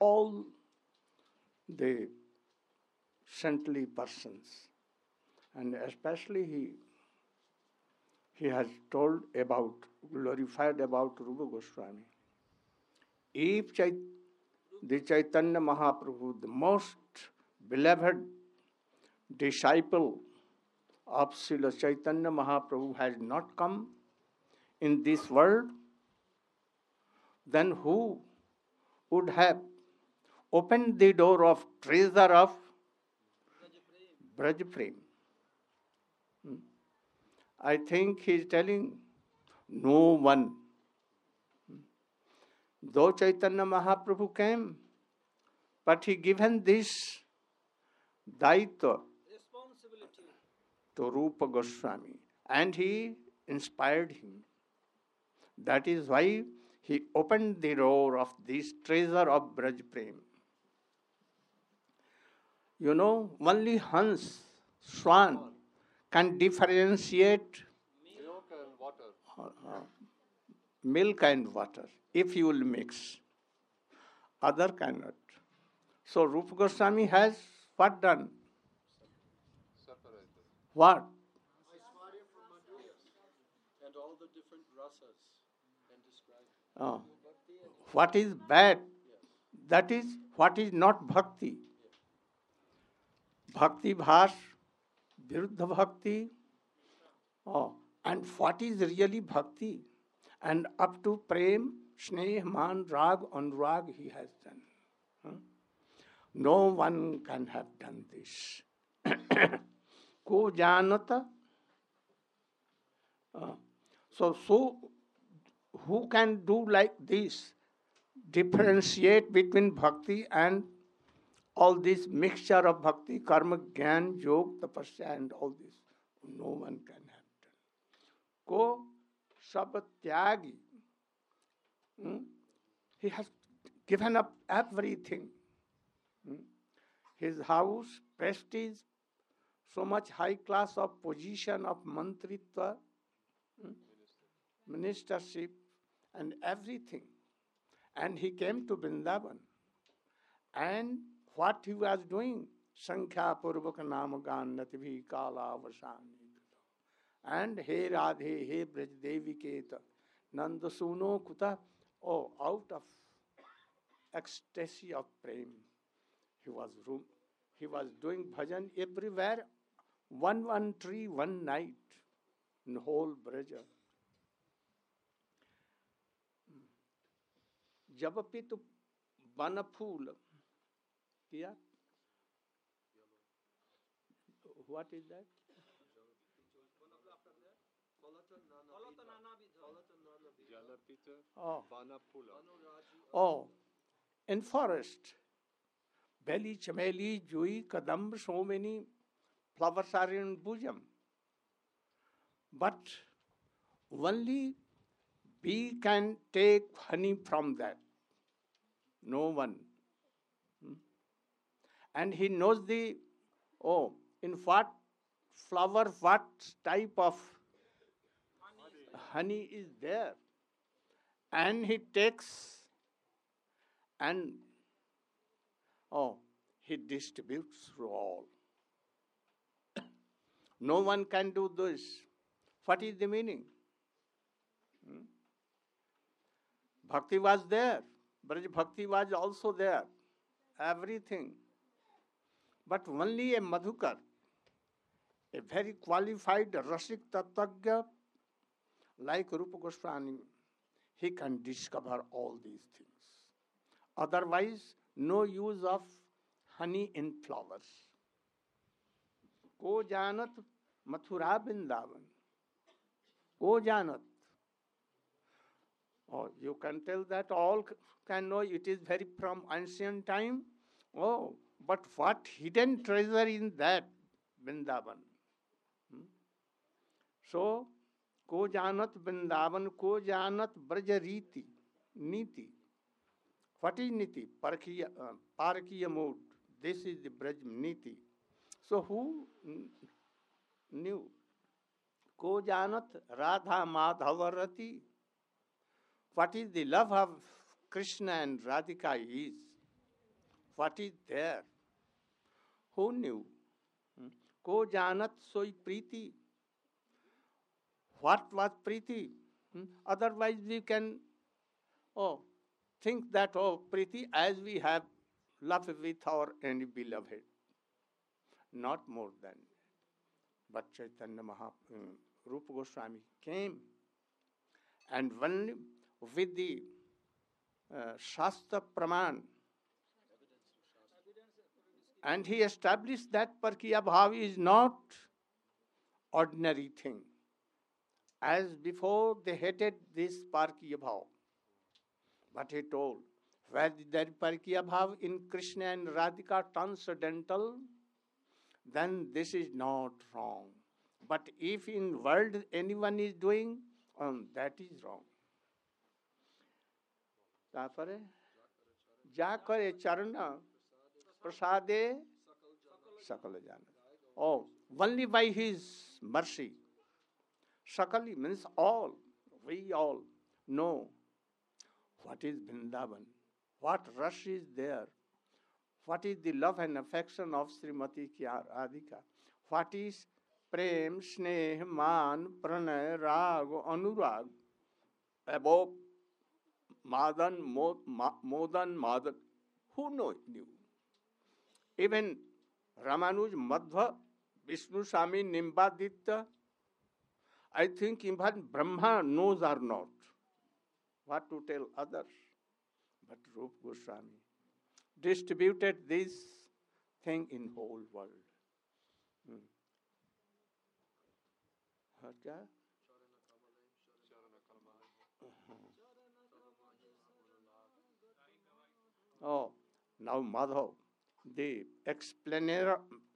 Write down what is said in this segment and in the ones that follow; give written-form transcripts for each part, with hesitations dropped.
all the saintly persons. And especially he has told about, glorified about Rupa Goswami. If the Chaitanya Mahaprabhu, the most beloved disciple of Srila Chaitanya Mahaprabhu, has not come in this world, then who would have opened the door of treasure of Braj Prem? I think he is telling no one. Though Chaitanya Mahaprabhu came, but he given this daitya to Rupa Goswami, and he inspired him. That is why he opened the door of this treasure of Braj Prem. You know, only Hans, Swan, can differentiate milk and water if you will mix. Other cannot. So Rupa Goswami has what done? What? And all the different rasas and describe. Oh. What is bad? That is what is not bhakti. Bhakti bhas, viruddha bhakti. Oh. And what is really bhakti? And up to prem, sneh, man, rag, anurag he has done. No one can have done this. Ko janata. So who can do like this? Differentiate between bhakti and all this mixture of bhakti, karma, gyan, yoga, tapasya, and all this. No one can have done. Ko sabatyagi. He has given up everything. His house, prestige, so much high class of position of mantritva, ministership, and everything. And he came to Vrindavan. And what he was doing? Sankhya Purvaka Namagan Nativi Kala Vasani. And He Radhe, He Braj Devi Keta, Nanda Suno Kuta. Oh, out of ecstasy of prem, he was doing bhajan everywhere, one tree, one night, in whole Braja. Jabapi tu banaphool. Kiya? What is that? Oh, in forest, belly, chameli, jui, kadam, so many flowers are in bosom. But only bee can take honey from that. No one. And he knows in what flower, what type of honey is there. And he takes and he distributes through all. No one can do this. What is the meaning? Bhakti was there. Braj Bhakti was also there. Everything. But only a Madhukar, a very qualified Rasik Tattagya like Rupa Goswami, he can discover all these things. Otherwise, no use of honey in flowers. Ko janat Mathura Vrindavan. Ko janat. Oh, you can tell that all can know it is very from ancient time. Oh, but what hidden treasure in that Vrindavan? So, ko janat Vrindavan, ko janat Brajariti, Niti. What is Niti? Parakiya mode. This is the Braj Niti. So, who knew? Ko janat Radha Madhavarati. What is the love of Krishna and Radhika is? what is there. Who knew? Ko janat soi priti. What was priti? Otherwise we can think that priti as we have love with our any beloved. Not more than. But Chaitanya Rupa Goswami came and one with the Shastra Praman, and he established that Parkiya Bhav is not ordinary thing. As before they hated this Parkiya Bhav, but he told, where that Parkiya Bhav in Krishna and Radhika transcendental, then this is not wrong. But if in world anyone is doing, that is wrong. तापरे जा करे चरण प्रसादे सकल जान. Oh, only by his mercy. Sakali means all. We all know what is Vrindavan, what rush is there, what is the love and affection of Srimati Radhika, what is Prem, Sneh, Man, Pranay, Rag, Anurag, above Madan, Modan, Madan. Who knew? Even Ramanuj, Madhva, Vishnu Swami, Nimbaditya, I think even Brahma knows or not. What to tell others? But Rupa Goswami distributed this thing in whole world. Oh, now Madhav, the explainer,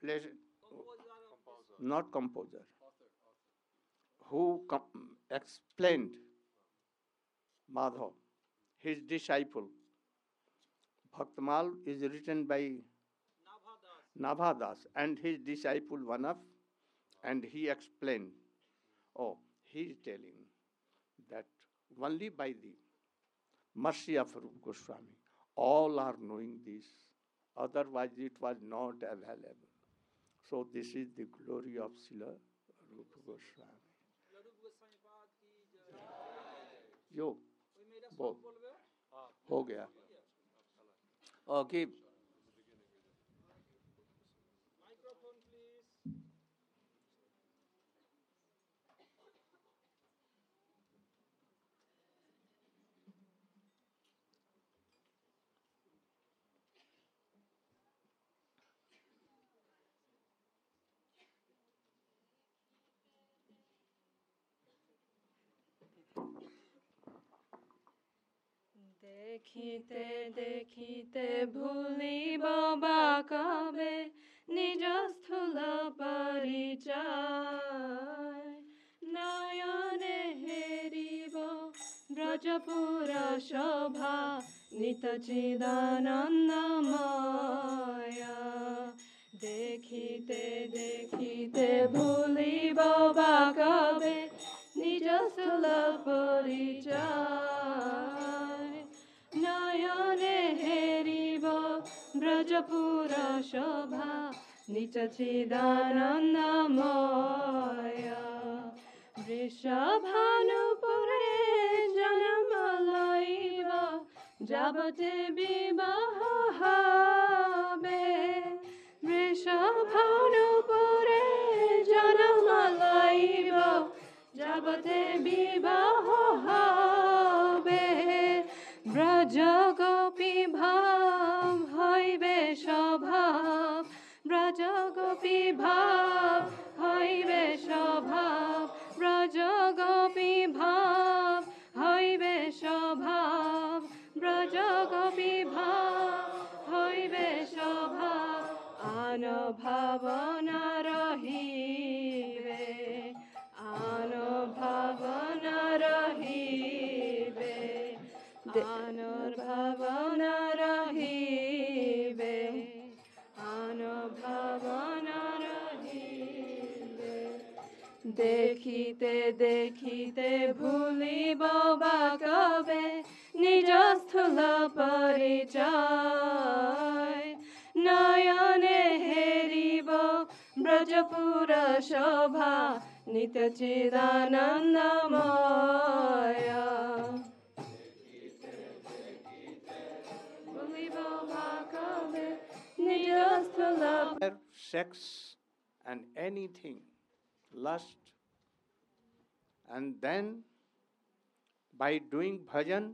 not composer, who explained Madhav, his disciple. Bhaktamal is written by Nabhadas and his disciple Vanaf, and he explained. Oh, he is telling that only by the mercy of Rupa Goswami, all are knowing this. Otherwise, it was not available. So this is the glory of Srila Rupa Goswami. यो बहुत हो गया. Okay. দেখিতে দেখিতে ভুলিব বা কবে নিজ স্থূল পরিচয়, নয়নে হেরিব ব্রজপুর শোভা নিত চিদানন্দময়। দেখিতে দেখিতে ভুলিব বা কবে নিজ স্থূল পরিচয়, নয়নে হেরিব ব্রজপুর শোভা নিজ চিদানন্দময়। বৃষভানুপুরে জন্ম লইব যাবতে বিবাহ হবে, বৃষভানুপুরে জন্ম লইব যাবতে বিবাহ হবে। ব্রজ গোপী ভাব হইবে স্বভাব, ব্রজ গোপী ভাব হইবে স্বভাব, ব্রজ গোপী ভাব হইবে স্বভাব, ব্রজ গোপী ভাব হইবে স্বভাব। আন ভাবনা রহিবে, আন ভাবনা রহিবে, আন ভাবনা রহিবে, আন ভাবনা রহিবে। দেখিতে দেখিতে ভুলিব বা কবে নিজ স্থূল পরিচয়, ब्रजपुर शोभा नित्य चिदानंदमय sex and anything, lust, and then by doing bhajan,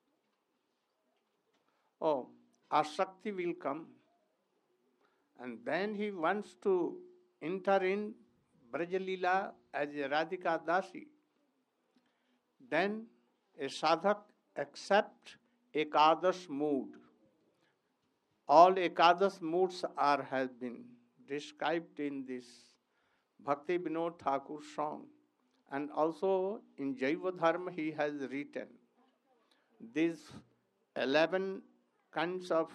oh, asakti will come, and then he wants to enter in Brajalila as a Radhika Dasi. Then a sadhak accepts Ekadash mood. All Ekadash moods have been described in this Bhakti Vinod Thakur song. And also in Jaiva Dharma he has written these 11 kinds of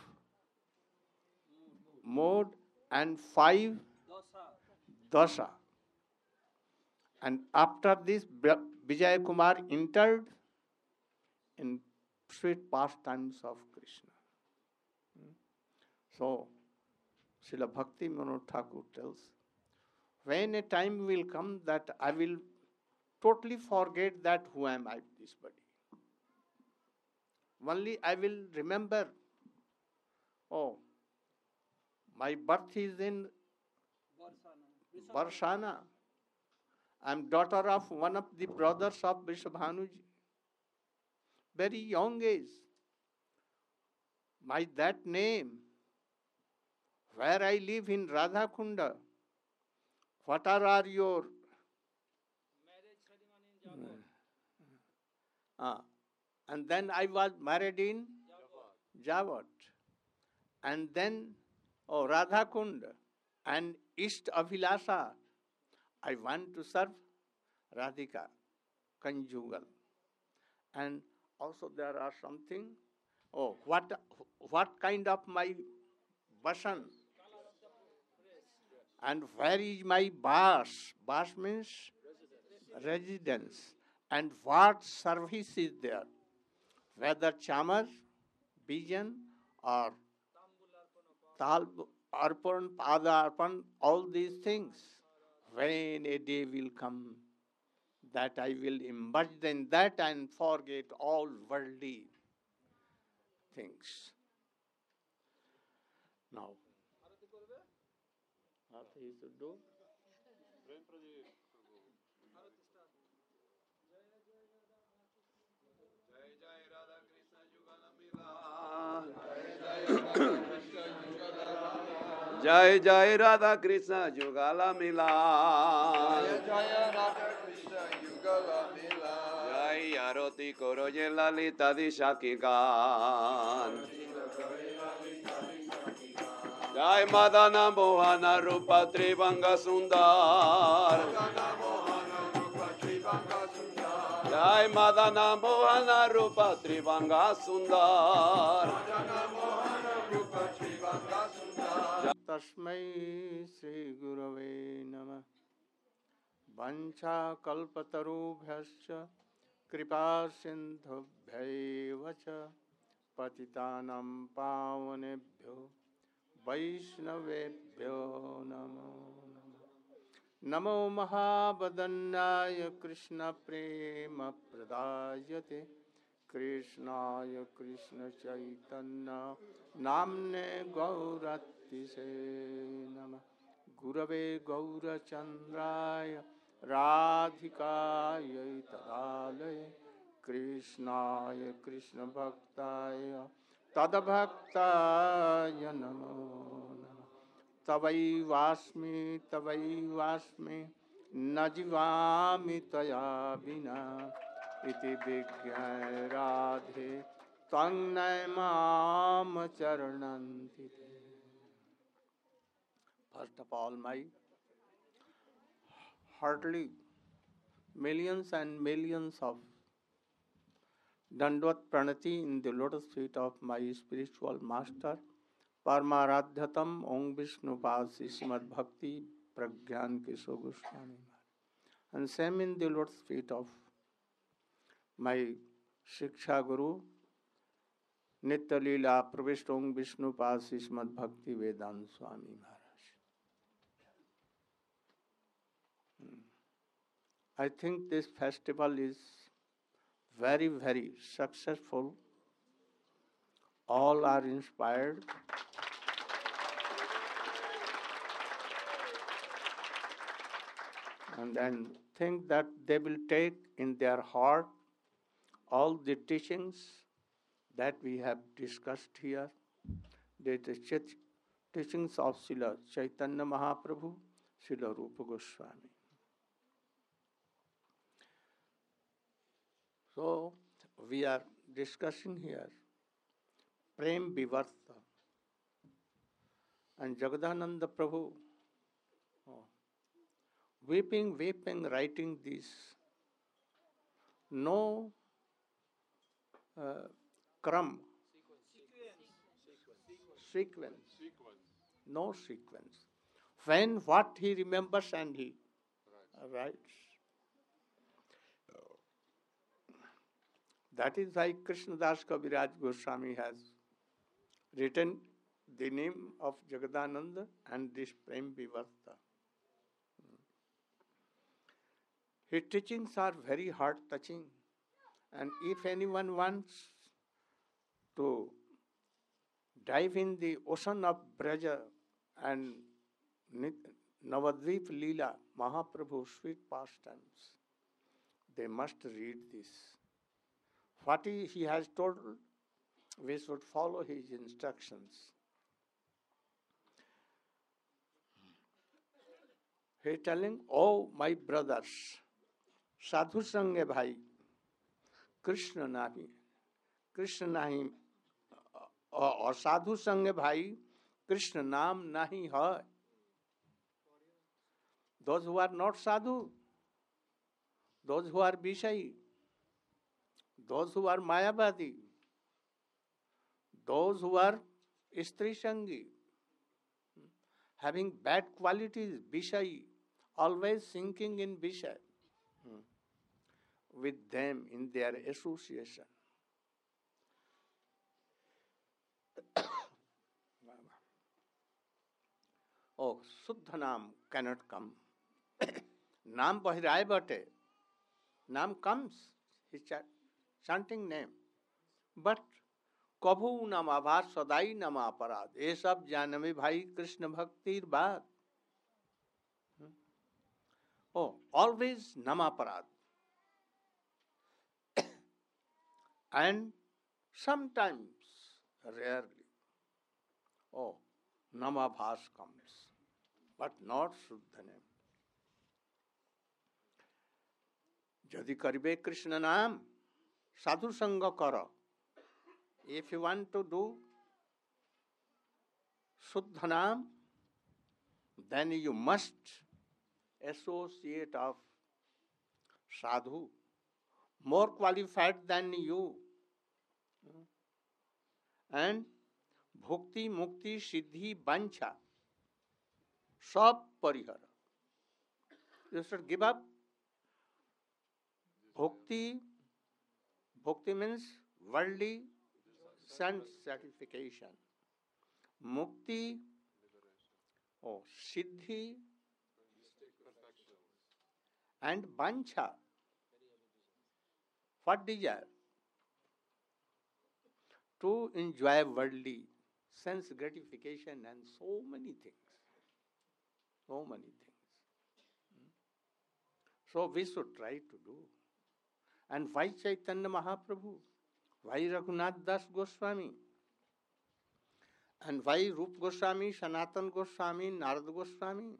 mode and 5 dasa. And after this, Vijay Kumar entered in sweet pastimes of Krishna. So, Srila Bhakti Vinod Thakur tells, when a time will come that I will totally forget that who am I, this body. Only I will remember, oh, my birth is in Barsana. I am daughter of one of the brothers of Vrishabhanuji. Very young age. My that name, where I live in Radhakunda, what are your and then I was married in Javat. And then, Radhakund and East Abhilasa. I want to serve Radhika, conjugal. And also there are something, what kind of my basan? And where is my bas? Bas means residence. And what service is there? Whether chamar, bijan, or tal, arpan, pada arpan, all these things. When a day will come that I will immerse in that and forget all worldly things. Now, what he should do? Jai Jai Radha Krishna Jugala Mila. Jai Radha Krishna Yugala Mila. Jai Aroti Koroje Lalita Dishakigan. Jai Madana Mohana Rupa Trivanga Sundar. Jai Madana Mohana Rupa Trivanga Sundar. Tasmai Sri Gurave Namah. Vancha kalpatarubhyascha kripa sindhubhyaivacha patitanam pavanebhyo vaishnavebhyo namo namo mahabadanyaya krishna prema pradayate krishnaya krishna chaitanya namne gauratise namah gurave gaurachandraya Radhikaya Tadalaya Krishnaya Krishna Bhaktaya Tadabhaktaya Namo Namo Tavai Vasmi Najivami Taya Bina Iti Vigyaya Radhe Tangnay Mam Charananti. First of all, my heartily millions and millions of Dandvat Pranati in the lotus feet of my spiritual master, Paramaradhyatam Om Vishnu Pasi Srimad Bhakti Pragyan Kesho Goswami. And same in the lotus feet of my Shiksha Guru, Nitya Leela Pravishta Om Vishnu Pasi Srimad Bhakti Vedanta Swami Maharaj. I think this festival is very, very successful. All are inspired. And then think that they will take in their heart all the teachings that we have discussed here, the teachings of Srila Chaitanya Mahaprabhu, Srila Rupa Goswami. So, we are discussing here Prem Vivarta and Jagadananda Prabhu, weeping, writing this. No crumb, sequence, no sequence. When what he remembers and he writes. That is why Krishnadas Kaviraj Goswami has written the name of Jagadananda and this Prem Vivarta. His teachings are very heart-touching, and if anyone wants to dive in the ocean of Braja and Navadvip Leela, Mahaprabhu's sweet pastimes, they must read this. What he has told, we should follow his instructions. He is telling, oh my brothers, साधु संग भाई कृष्ण नहीं और साधु संग भाई कृष्ण नाम नहीं है. Those who are not sadhu, those who are Vishai, those who are Mayavadi, those who are Stri Sangi, having bad qualities, Vishai, always sinking in Vishai, with them in their association. Oh, Suddha Naam cannot come. Naam Bahirai Bate. Naam comes. He's chanting name. But Kabhu Namabhar Sadai Nama Aparad. ये सब जानवे भाई कृष्ण भक्तिर बात. Oh, always Namaparad. And sometimes, rarely, oh, Namabhas comes, but not Shuddha name. Jadi karibe Krishna naam, sadhu sangha kara. If you want to do Shuddha naam, then you must associate of sadhu, more qualified than you. And bhukti, mukti, siddhi, bancha, sab parihara. You should give up. Bhukti means worldly sense satisfaction. Mukti, oh, siddhi, and bancha. What desire? To enjoy worldly sense gratification and so many things. So many things. So we should try to do. And why Chaitanya Mahaprabhu? Why Raghunath Das Goswami? And why Rup Goswami, Sanatan Goswami, Narad Goswami?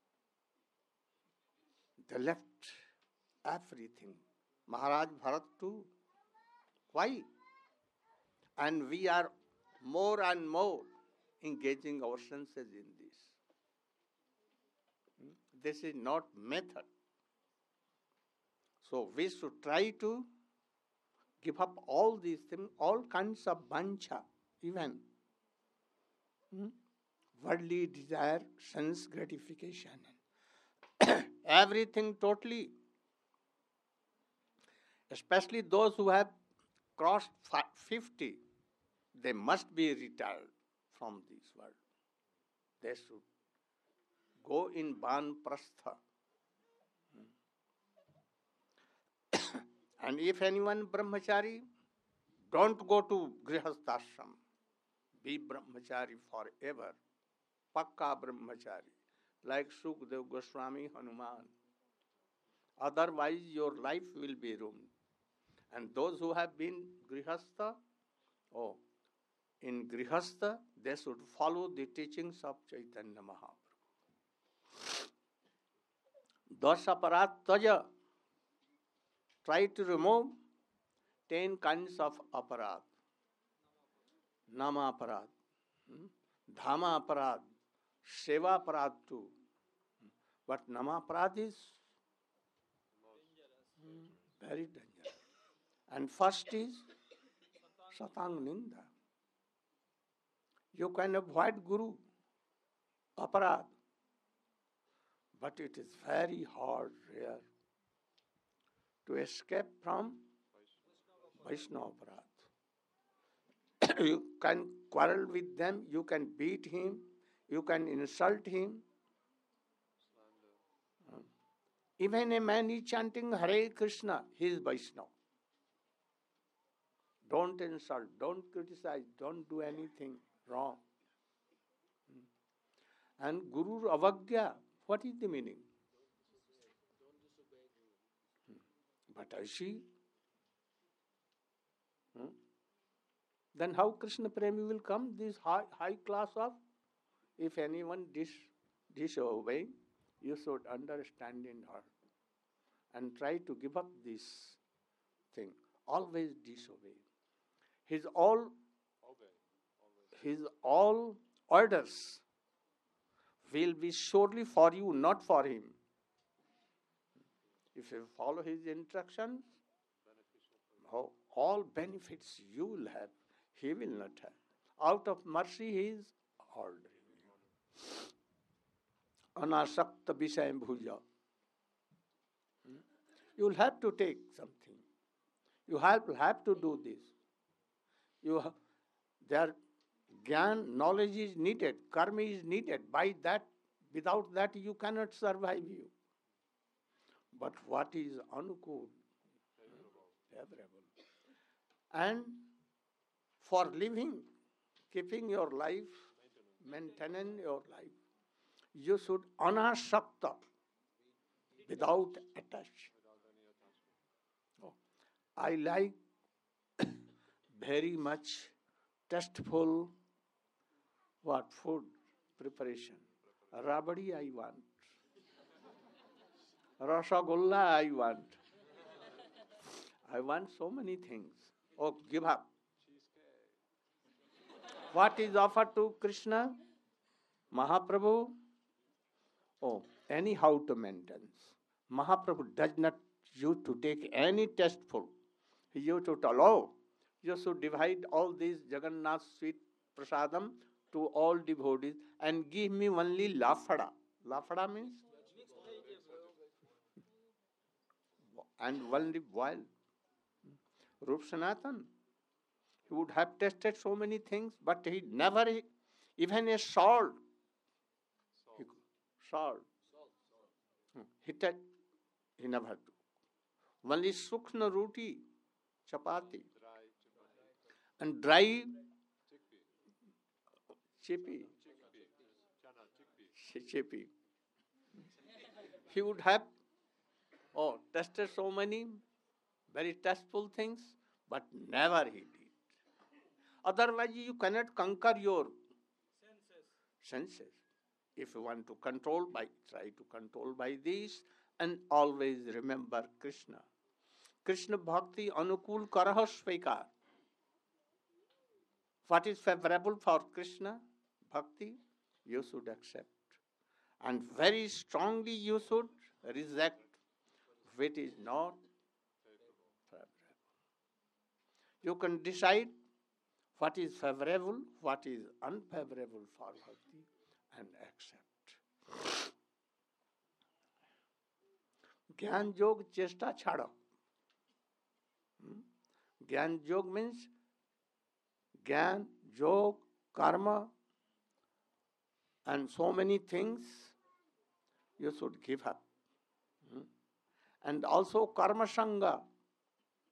They left everything. Maharaj Bharat too. Why? And we are more and more engaging our senses in this. This is not method. So we should try to give up all these things, all kinds of bancha, even worldly desire, sense gratification, everything totally. Especially those who have crossed 50, they must be retired from this world. They should go in Banprastha. And if anyone brahmachari, don't go to grihasthashram. Be brahmachari forever. Pakka brahmachari. Like Sukdev Goswami Hanuman. Otherwise your life will be ruined. And those who have been grihastha, in grihastha, they should follow the teachings of Chaitanya Mahaprabhu. Dasha aparat taja. Try to remove 10 kinds of aparat. Nama aparat, Dhama aparat, Seva aparat too. But Nama aparat is very dangerous. And first is Satang Ninda. You can avoid Guru aparat, but it is very hard, rare, to escape from Vaishnava aparat. You can quarrel with them, you can beat him, you can insult him. Even a man is chanting Hare Krishna, he is Vaishnava. Don't insult, don't criticize, don't do anything wrong. And Guru Avagya, what is the meaning? But I see. Then how Krishna Premi will come? This high class of, if anyone disobey, you should understand in her and try to give up this thing. Always disobey. His all orders will be surely for you, not for him. If you follow his instructions, all benefits you will have, he will not have. Out of mercy, he is ordering you. Anasakta Visayam Bhuja. You will have to take something. You have to do this. Their Gyan, knowledge is needed, karma is needed. By that, without that you cannot survive you. But what is anukul? Favorable. And for living, keeping your life, maintaining your life, you should anasakta, without attachment. I like very much tasteful food preparation. Rabadi I want. Rasagolla I want. I want so many things. Give up. What is offered to Krishna? Mahaprabhu? Anyhow to maintain. Mahaprabhu does not you to take any tasteful. You to allow. You should divide all these Jagannath sweet prasadam to all devotees and give me only lafada. Lafada means? And only boiled. Rup Sanatan, he would have tasted so many things, but he never, even a salt. He never took. Only sukhna roti, chapati, and dry chippy. He would have tasted so many very tasteful things, but never he did. Otherwise, you cannot conquer your senses. If you want to control, try to control by these, and always remember Krishna. Krishna Bhakti Anukul Karaha Svikar. What is favorable for Krishna Bhakti, you should accept. And very strongly you should reject which is not favorable. You can decide what is favorable, what is unfavorable for Bhakti, and accept. Gyan Yog Chesta Chhada. Gyan Yog means Gyan, Yog, Karma, and so many things you should give up. And also Karma Sangha.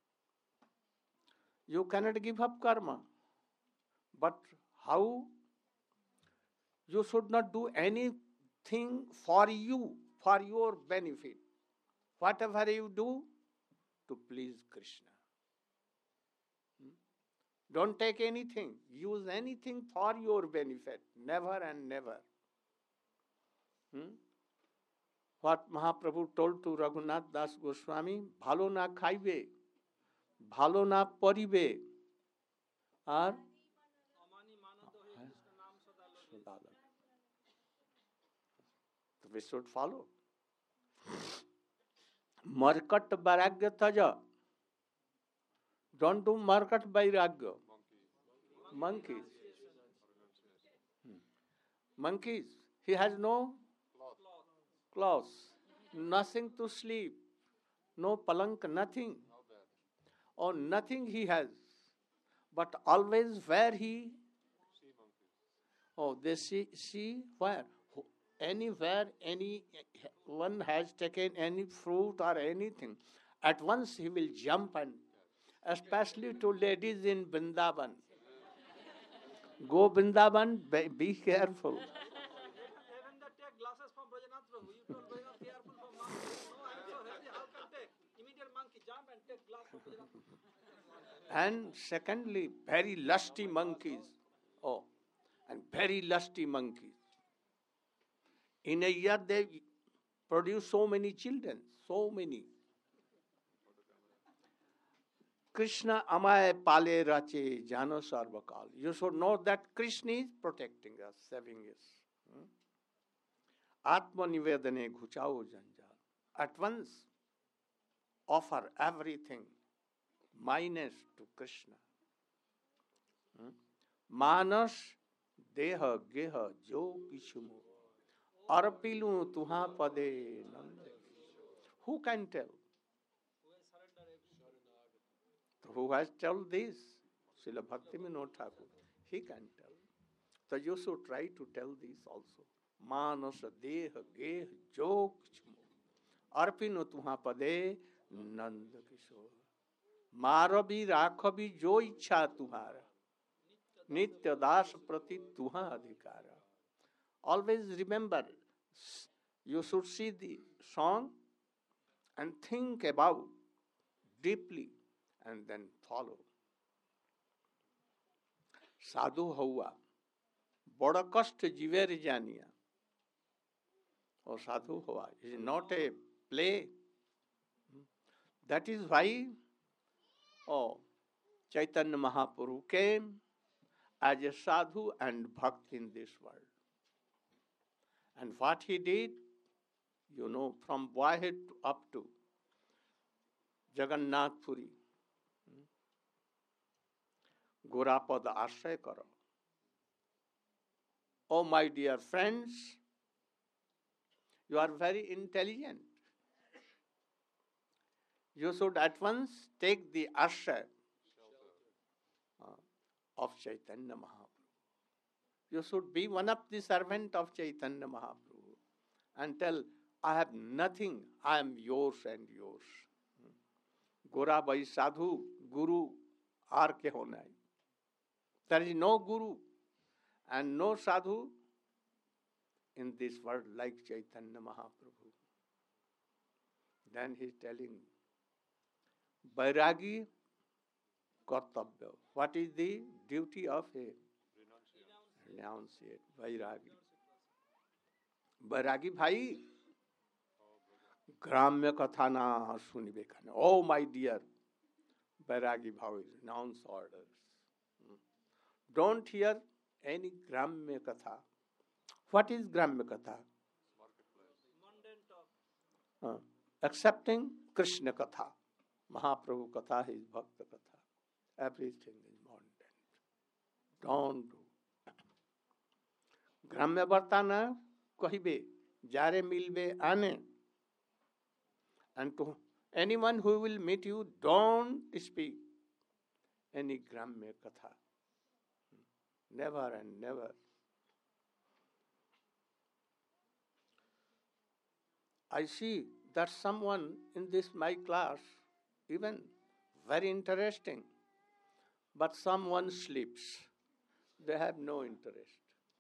You cannot give up karma. But how? You should not do anything for you, for your benefit. Whatever you do, to please Krishna. Don't take anything. Use anything for your benefit. Never and never. What Mahaprabhu told to Raghunath Das Goswami, bhalo na khaibe, bhalo na paribe, R we should follow. Markat vairagya taja. Don't do markat vairagya. Monkeys. Monkeys. He has no clothes, nothing to sleep, no palank, nothing. Or nothing he has. But always where he... Oh, they see where? Anywhere anyone has taken any fruit or anything, at once he will jump, and especially to ladies in Vrindavan. Go Vrindavan, be careful. Even they take glasses from Brajanath Prabhu. You told Brajanath careful from monkey. No, I am so healthy. How can take? Immediate monkey jump and take glass from Brajanath Prabhu. And secondly, very lusty monkeys. Oh, and very lusty monkeys. In a year, they produce so many children, so many. Krishna amay pale rache jano sarvakal. You should know that Krishna is protecting us, saving us. Atma nivedane ghuchao janjal. At once, offer everything, minus to Krishna. Manas deha geha jo kishumo. Arpilu tuha pade nande. Who can tell? Who has told this? Srila Bhaktivinoda Thakur. He can tell. So you should try to tell this also. Manas deha geh jo kishumo. Arpinu tuha pade nanda kishore. मारो भी राखो भी जो इच्छा तुम्हारा नित्य दास प्रति तुहा अधिकार. Always remember, you should see the song and think about deeply and then follow. साधु हुआ बड़ा कष्ट जीवेर जानिया. और साधु हुआ is not a play. That is why Chaitanya Mahaprabhu came as a sadhu and bhakt in this world. And what he did, you know, from boyhood up to Jagannath Puri, Gorapada Ashray Karo. Oh, my dear friends, you are very intelligent. You should at once take the ashray of Chaitanya Mahaprabhu. You should be one of the servant of Chaitanya Mahaprabhu and tell, I have nothing, I am yours and yours. Gora Bhai Sadhu, Guru, aar ke hona hai. There is no Guru and no Sadhu in this world like Chaitanya Mahaprabhu. Then he is telling, Vairagi Kartabhya. What is the duty of a renunciate? Vairagi. Vairagi bhai, Gramya Kathana Sunibekana. Oh, my dear, Vairagi bhai, renounce orders. Don't hear any Gramya Katha. What is Gramya Katha? Accepting Krishna Katha. Mahaprabhu Katha is Bhakta Katha. Everything is mundane. Don't do. Gramya Vartana Kahibe, Jare Milbe Ane. And to anyone who will meet you, don't speak any Gramya Katha. Never and never. I see that someone in this my class, even very interesting, but someone sleeps. They have no interest.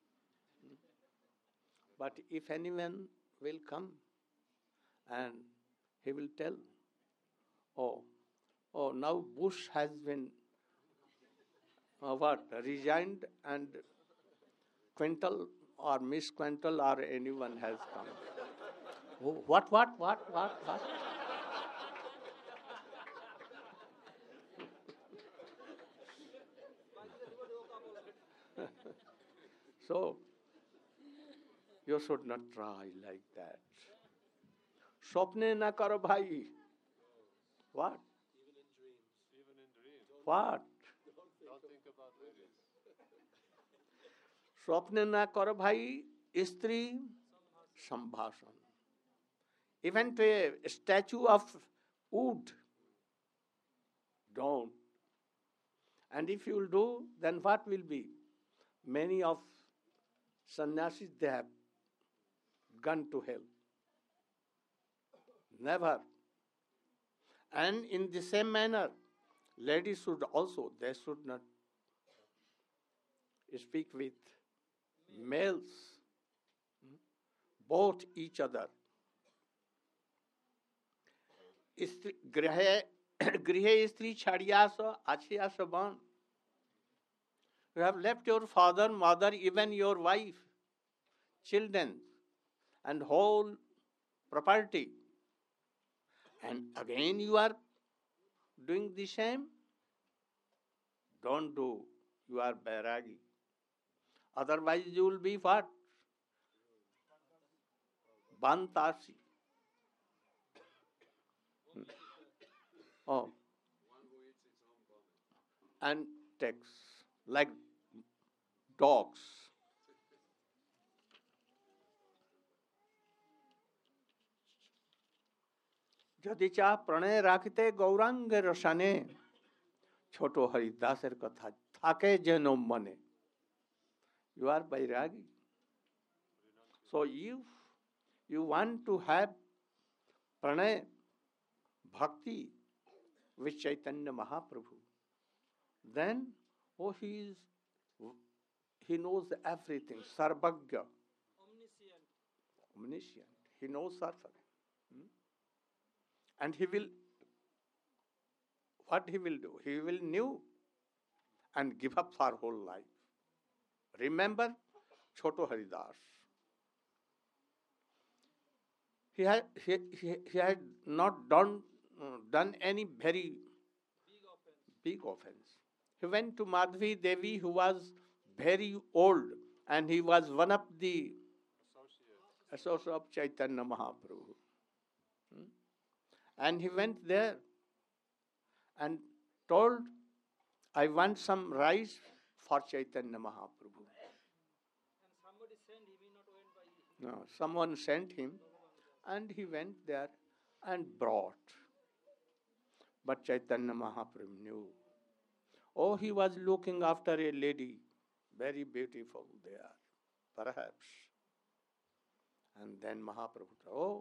But if anyone will come and he will tell, now Bush has been resigned and Quintal or Miss Quintal or anyone has come. Oh, what? So, you should not try like that. Swapne na karo bhai. What? Even in dreams. What? Don't think about ladies. स्वप्न न कर भाई स्त्री संभाषण. Even to a statue of wood, don't. And if you will do, then what will be? Many of sannyasis, they have gone to hell. Never. And in the same manner, ladies should also, they should not speak with males, both each other. Grihe stri chadiyasa achiyasa ban. You have left your father, mother, even your wife, children, and whole property. And again you are doing the same? Don't do. You are bairagi. Otherwise you will be what? Bantasi. Oh. And takes like dogs. যদি চা প্রণয় রাখিতে গৌরাঙ্গ রসানে ছোট হরিদাসের কথা থাকে যেন মনে. You are bairagi. So if you want to have pranay bhakti with Chaitanya Mahaprabhu, then he knows everything. Sarvagya. Omniscient. He knows everything. And what he will do? He will know and give up for whole life. Remember Choto Haridas. He had not done any very big offense. He went to Madhavi Devi, who was very old, and he was one of the associates of Chaitanya Mahaprabhu. And he went there and told, I want some rice for Chaitanya Mahaprabhu. And somebody sent him, he not went by him. No, someone sent him and he went there and brought. But Chaitanya Mahaprabhu knew. Oh, he was looking after a lady, very beautiful there, perhaps. And then Mahaprabhu said, oh,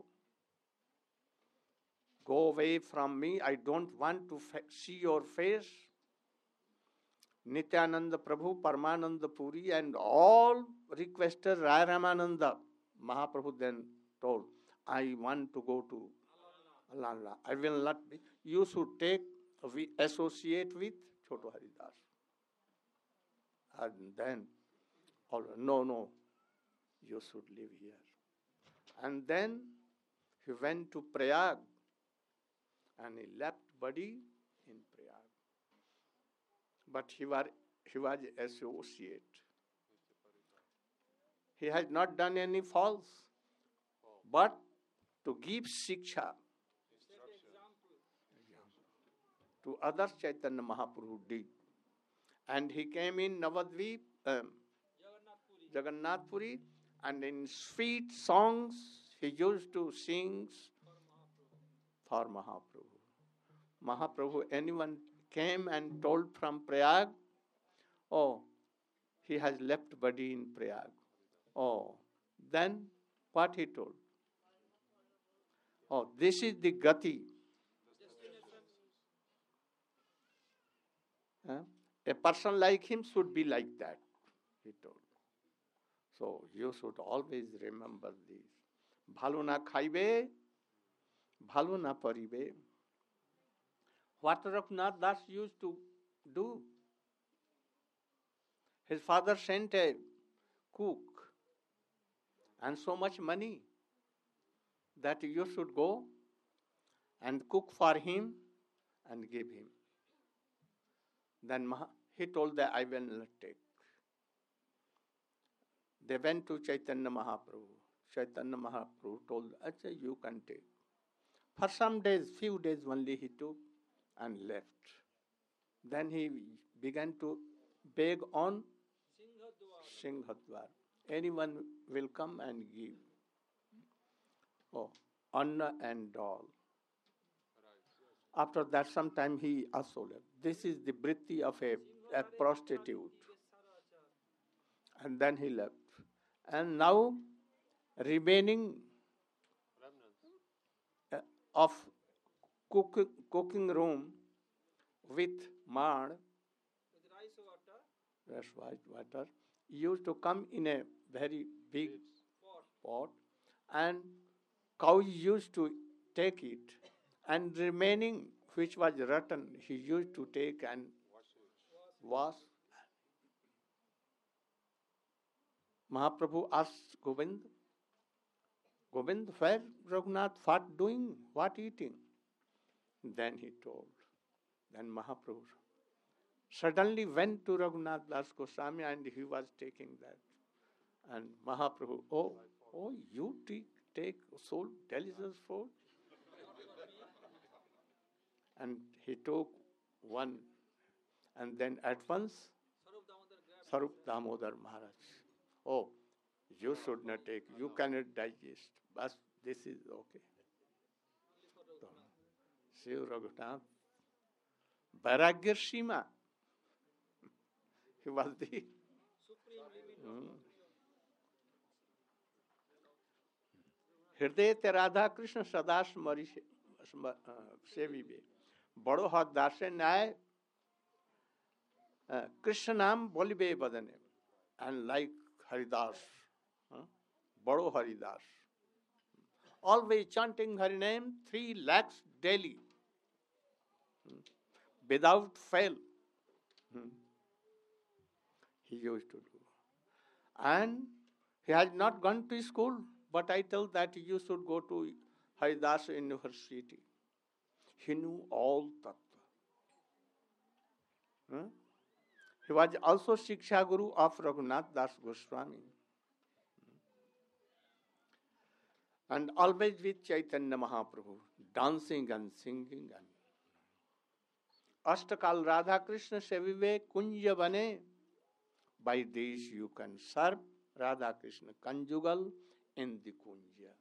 go away from me, I don't want to see your face. Nityananda Prabhu, Paramananda Puri, and all requested Raya Ramananda. Mahaprabhu then told, I want to go to Allah. I will not be. You should associate with Choto Haridas. And then, no, you should live here. And then he went to Prayag and he left body in Prayag. But he was associate. He has not done any false, but to give shiksha to others, Chaitanya Mahaprabhu did. And he came in Navadvip, Jagannath Puri, and in sweet songs he used to sing for Mahaprabhu. Mahaprabhu, anyone came and told from Prayag, oh, he has left body in Prayag. Oh, then what he told? Oh, this is the gati. A person like him should be like that, he told. So you should always remember this. Bhalo na khaibe, bhalo na paribe. What Raghunath Das used to do? His father sent a cook and so much money that you should go and cook for him and give him. Then he told that I will not take. They went to Chaitanya Mahaprabhu. Chaitanya Mahaprabhu told, Acha, you can take. For some days, few days only he took and left. Then he began to beg on Singhadwar. Anyone will come and give. Oh, Anna and all. After that, sometime he also left. This is the vritti of a prostitute. And then he left. And now, remaining of cooking room with mud, with rice water, used to come in a very big pot, and cow used to take it, and remaining which was rotten, he used to take and wash. Mahaprabhu asked Govind, where Raghunath, what doing, what eating? Then he told. Then Mahaprabhu suddenly went to Raghunath Das Goswami and he was taking that. And Mahaprabhu, oh, you take so delicious food? And he took one, and then at once Sarup Damodar Maharaj, oh, you should not take, you cannot digest, but this is okay. So, Shiv Raghunath, Vairagya Sima, he was the हृदय ते राधा कृष्ण सदा स्मरि सेविबे बड़ो हद दासे न्याय कृष्ण नाम बोलिबे बदने and like Haridas, Bado Haridas, always chanting Hari name 3 lakhs daily, without fail. He used to do. And he has not gone to school, but I tell that you should go to Haridas University. He knew all Tattva. He was also Shiksha Guru of Raghunath Das Goswami. And always with Chaitanya Mahaprabhu, dancing and singing. And Ashtakal Radha Krishna Sevive Kunja Bane. By this you can serve Radha Krishna conjugal in the Kunja.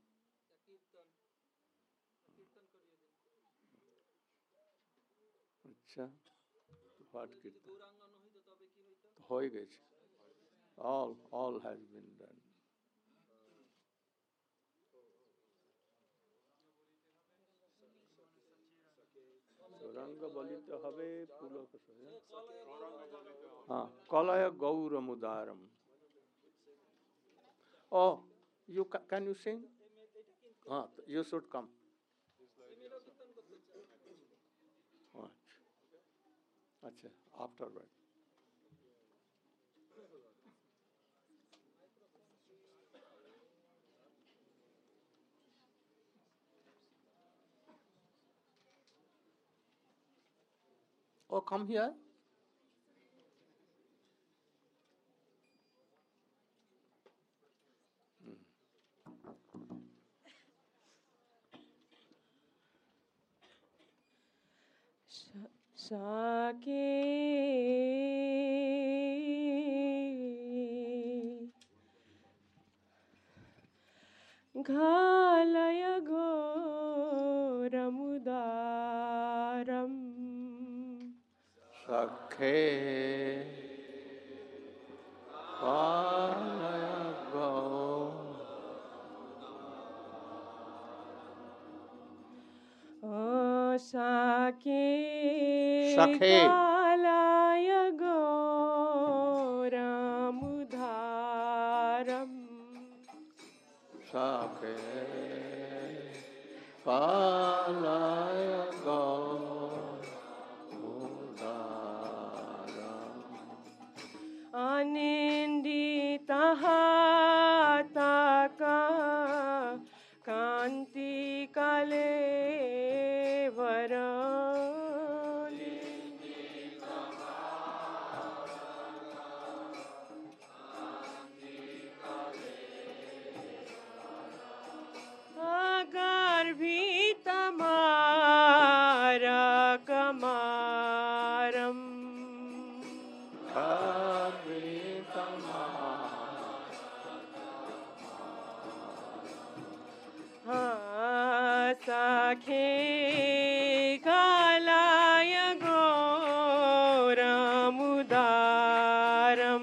Achha, what kirtan? Hoy geche. All has been done. Ranga balita habe pulo kasaya. Kalaya gaura mudaram. Oh, can you sing? You should come. Achha, afterward. Oh, come here. Sake Ghalaya Goramudaram Sakhe Ghalaya Sake Sakhe Ghalaya Sakhe Palaya Gaudaram Anindita Hataka Kanti Kalevaram Agarbhitamara Kamaram Sakhe Kalaya Goramudaram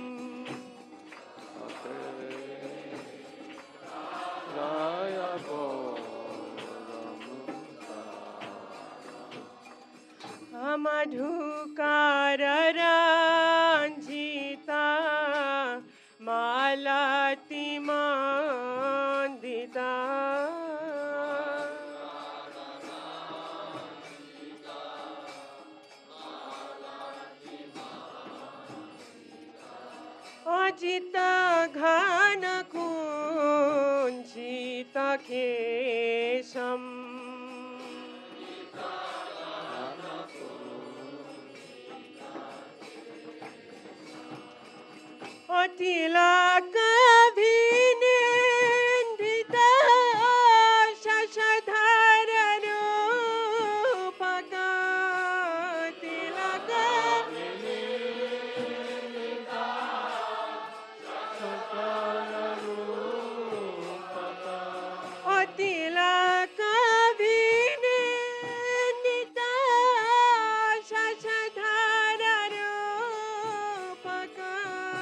Madhukara Ranjita Malati Mandita Ajita Ghana Kunjita Kesham Tilaka Vinindita Shashadhara Rupaka Tilaka Vinindita Shashadhara Rupaka Tilaka Vinindita Shashadhara Rupaka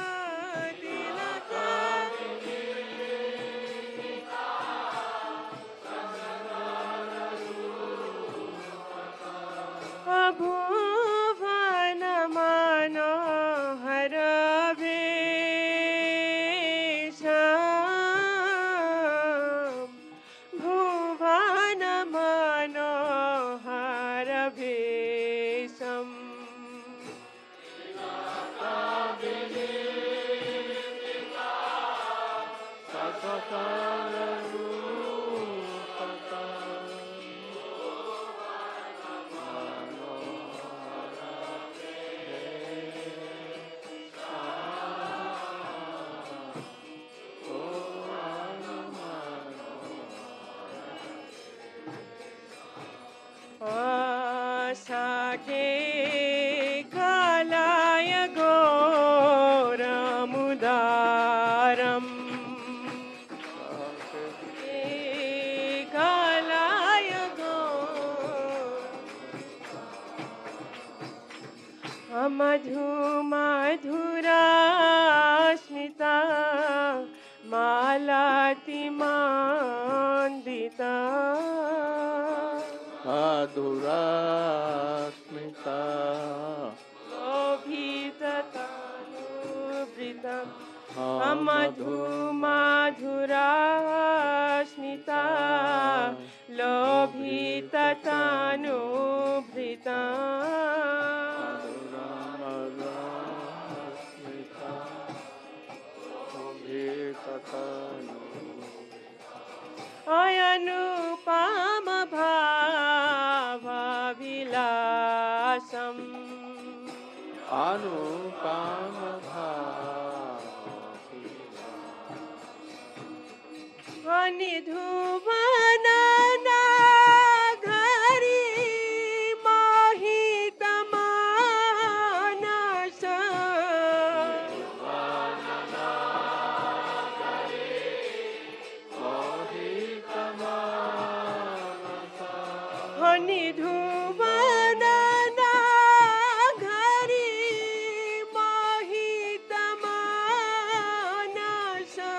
Bhuvan Manohar Vesham Bhuvan Manohar Vesham Sakhe Kalaya Goramudaram Kalaya Goramudaram Madhu Madhura Smita Malati Mandita Madhura Smita Lobhitatanuvritam Madhu Madhura Smita Lobhitatanuvritam Ayanupama Bhava Vilasam Anupama Anidhuvana Nagari Mohitamanasa Anidhuvana Nagari Mohitamanasa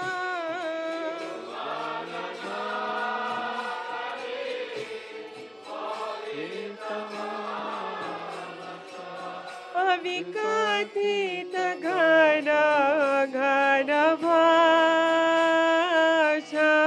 Avikatita Ghana Ghana Bhasha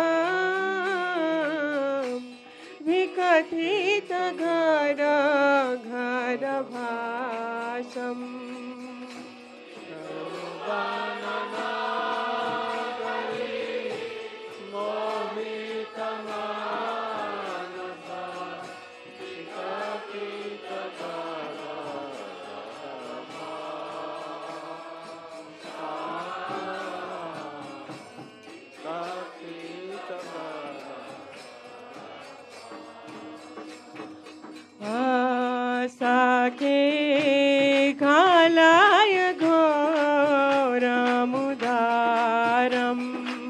साखे कालाय घोरमुदारम्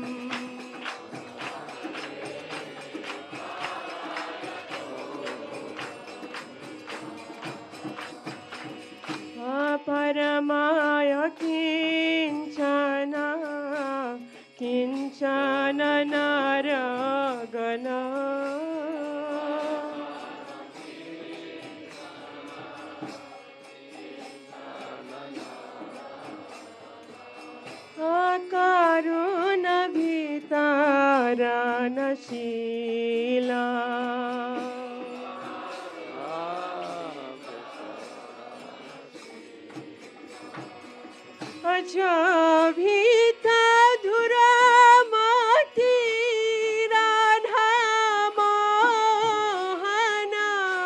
परमाय किञ्चन किञ्चन नरगण करुण वितरणशीला अजभिता धुरामती राधा मोहना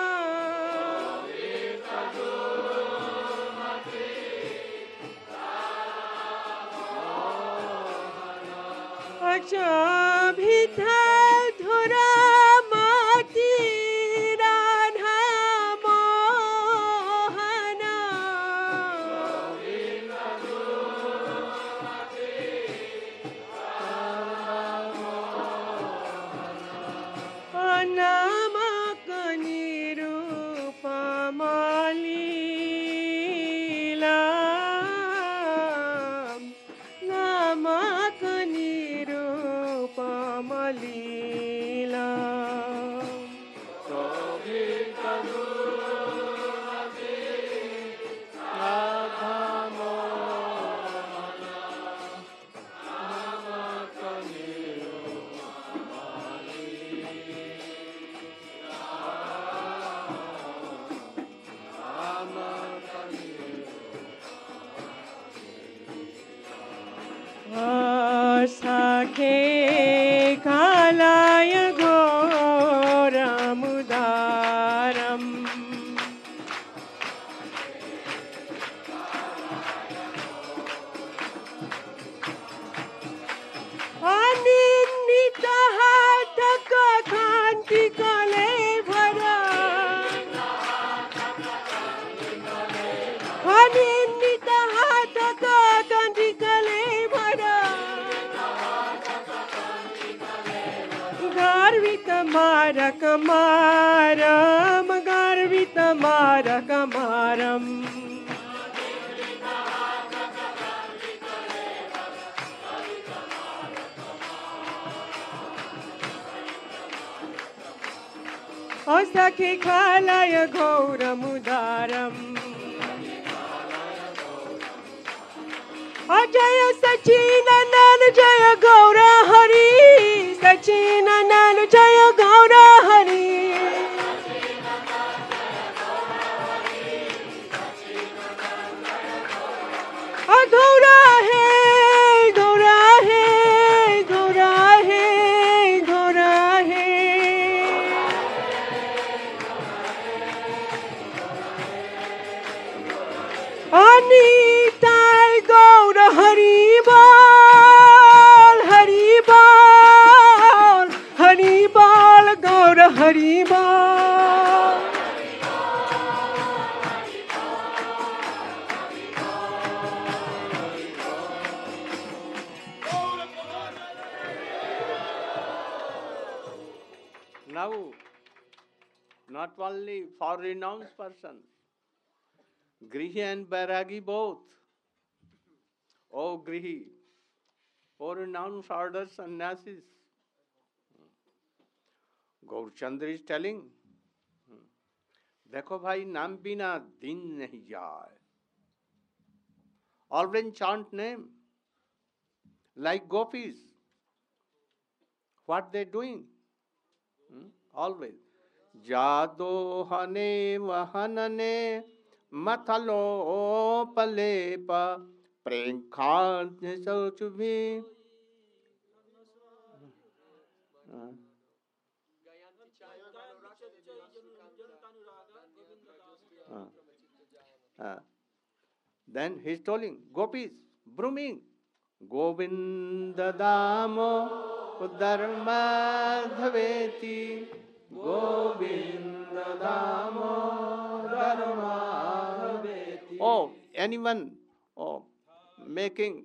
अजभिता धुरामती राधा मोहना नामक निरूपमलीला नामक निरूपमलीला साखे कालाय घोरमुदारम् अनिन्दितहातक कान्ति कलेभरा अनिन्दितहातक कान्ति कलेभरा गर्वित मारक मारम गर्वित मारक मारम असखे कालाय घोरमुदारम् अजय सचिननन जय गौर हरि सचिननन जय गौर हरि गौरा है गौरा है गौरा है गौरा है अनिताय गौर हरि बोल हरि बोल हरि बोल गौर हरि बोल Now, not only for renounced persons, Grihi and Bairagi both. Oh Grihi, oh renounced orders sannyasis. Gaurchandra is telling, देखो भाई नाम बिना दिन नहीं जाए. Always chant name, like gopis. What they doing? Always. Jado hane vahanane mathalo palepa prenkant sauchubhi. Then he is telling gopis, brooming, Govinda Damo Uddharmadhaveti Govinda Oh, anyone making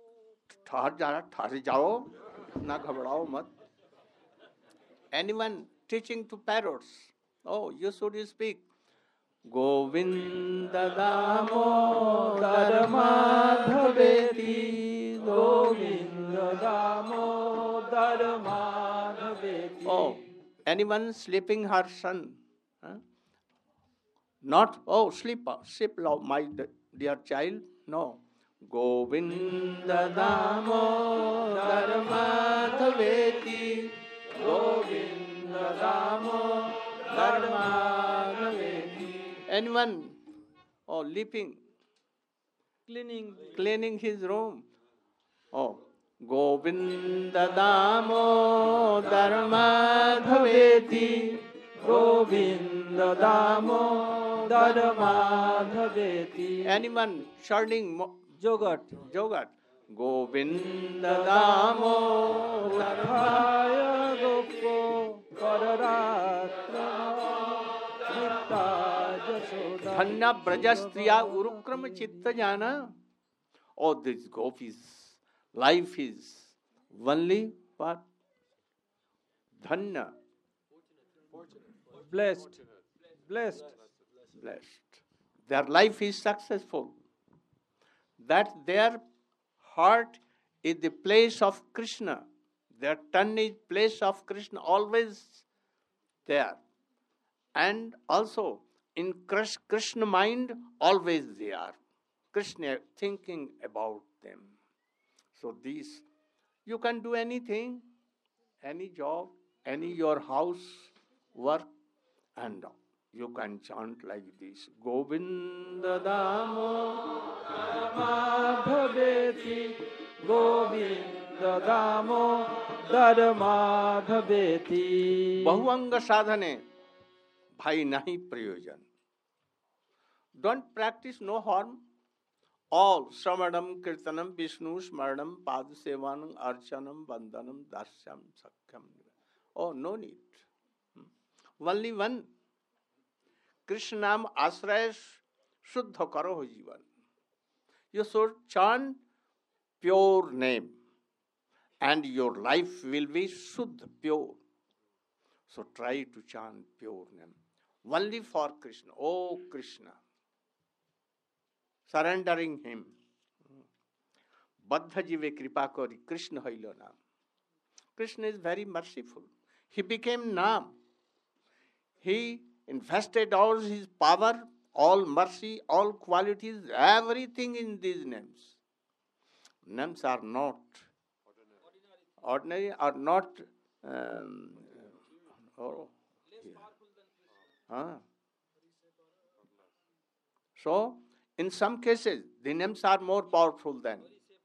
ठहर जाओ ना घबराओ मत. Anyone teaching to parrots? Oh, you should speak. Govinda Damodar Madhaveti, Govinda Damodar Madhaveti. Oh, anyone sleeping her son? Huh? Not, oh, sleep, my dear child. No. Govinda Damodar Madhaveti, Govinda Damodar Madhaveti. Anyone leaping, cleaning his room. Oh, Govinda Damodar Madhaveti, Govinda Damodar Madhaveti. Anyone churning yogurt. Govinda Damodar Dhanna Brajastriya Urukrama Chitta Jana. Oh, this gopis, life is only what? Dhanna. Blessed. Their life is successful. That their heart is the place of Krishna. Their tongue is place of Krishna, always there. And also in Krishna mind, always they are. Krishna thinking about them. So these, you can do anything, any job, any your house work, and you can chant like this. Govinda Damodar Madhaveti, Govinda Damodar Madhaveti. Bahuvanga sadhane, bhai nahi prayojan. Don't practice no harm. All Sravanam, Kirtanam, Vishnu, Smaranam, Padasevanam, Archanam, Vandanam, Dasyam, Sakhyam. Oh, no need. Only one. Krishna Nam Asraya Shuddha Karo ho Jivan. You should chant pure name and your life will be Shuddha, pure. So try to chant pure name. Only for Krishna. Oh Krishna. Surrendering him. Baddha jive kripa kori Krishna hailo naam. Krishna is very merciful. He became Naam. He invested all his power, all mercy, all qualities, everything in these names. Names are not ordinary, are not So, in some cases, the names are more powerful than.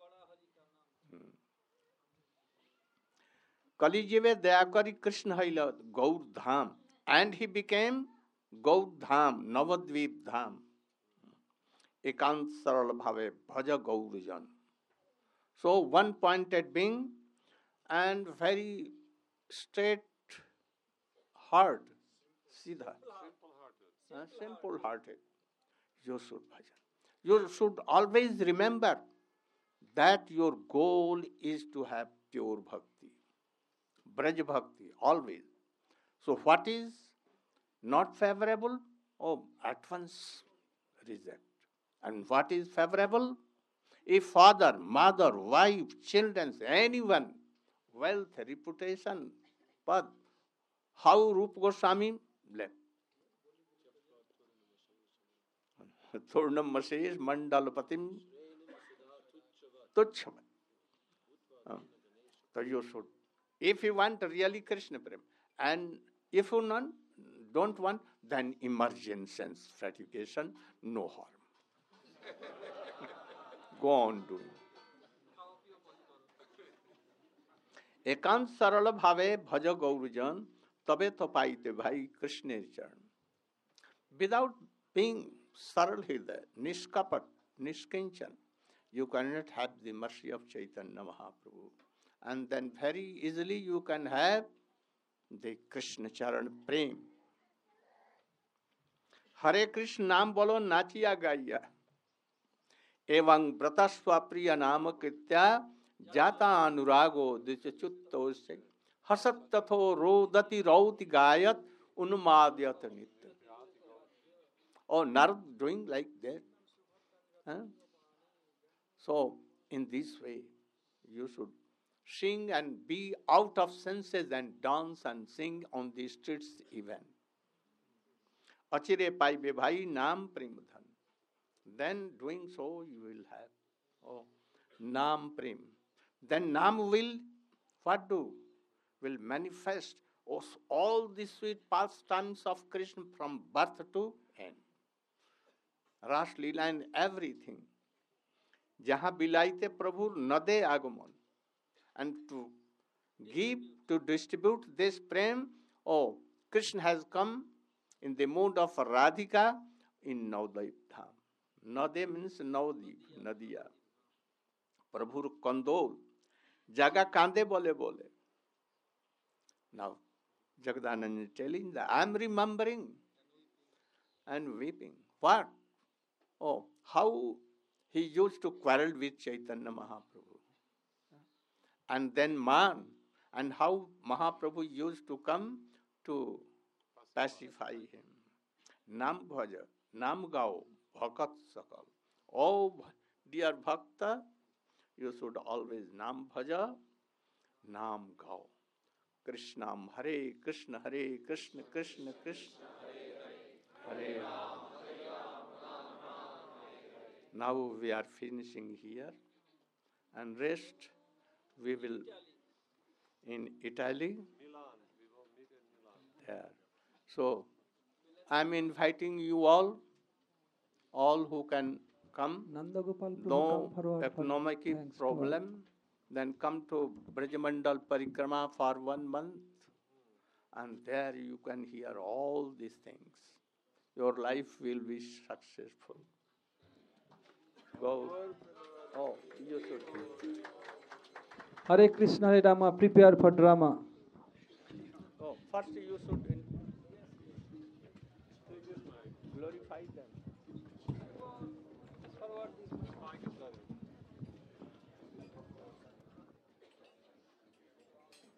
Kali jive daya kari Krishna haila Gaur Dham. And he became Gaur Dham, Navadvip Dham. Ekant saral bhave bhaja Gaurajan. So one pointed being and very straight heart, Siddha. Simple hearted. You should bhajan. You should always remember that your goal is to have pure bhakti. Braj bhakti, always. So what is not favorable? Oh, at once reject. And what is favorable? If father, mother, wife, children, anyone, wealth, reputation, path, how Rupa Goswami left. Turnam Masesh Mandalapatim Tuchhavat. So you should. If you want really Krishna Prem, and if you don't want, then immersion sense gratification, no harm. Go on doing. Ekant sarala bhave bhaja gaurajan tabe to paite bhai Krishna charan. Without being saral hriday, nishkapat, nishkinchan, you cannot have the mercy of Chaitanya Mahaprabhu. And then very easily you can have the Krishna Charan Prem. हरे कृष्ण नाम बोलो नाचिया गाइया एवं व्रतस्व प्रिय नाम कृत्या जाता अनुरागो दिचुत्तो से हसत तथो रोदति रौति गायत उन्माद्यत नित्य. Oh, Narad doing like that. Huh? So, in this way, you should sing and be out of senses and dance and sing on the streets even. Achire paibe bhai naam prem dhan. Then doing so you will have. Oh, naam prem. Then naam will, what do? Will manifest all the sweet pastimes of Krishna from birth to end. Ras Leela and everything. Jaha bilaite Prabhu nade agumon. And to give, to distribute this prem, oh, Krishna has come in the mood of Radhika in Navdeep Dham. Nade means Navdeep, Nadia. Prabhu Kandol, Jaga Kande bole bole. Now, Jagadanand is telling that I am remembering and weeping. What? Oh, how he used to quarrel with Chaitanya Mahaprabhu. And then man, and how Mahaprabhu used to come to pacify him. Nam bhaja, nam gao, bhakat sakal. Oh, dear bhakta, you should always nam bhaja, nam gao. Krishnam Hare Krishna, Krishna Krishna, Hare Ram. Now we are finishing here, and rest we will in Italy. There. So I am inviting you all who can come, Nandagopal Prabhu, no come forward for economic thanks to problem, then come to Brajamandal Parikrama for 1 month, and there you can hear all these things. Your life will be successful. Go. Oh, you should. Hare Krishna, Hare Rama, prepare for drama. Oh, first you should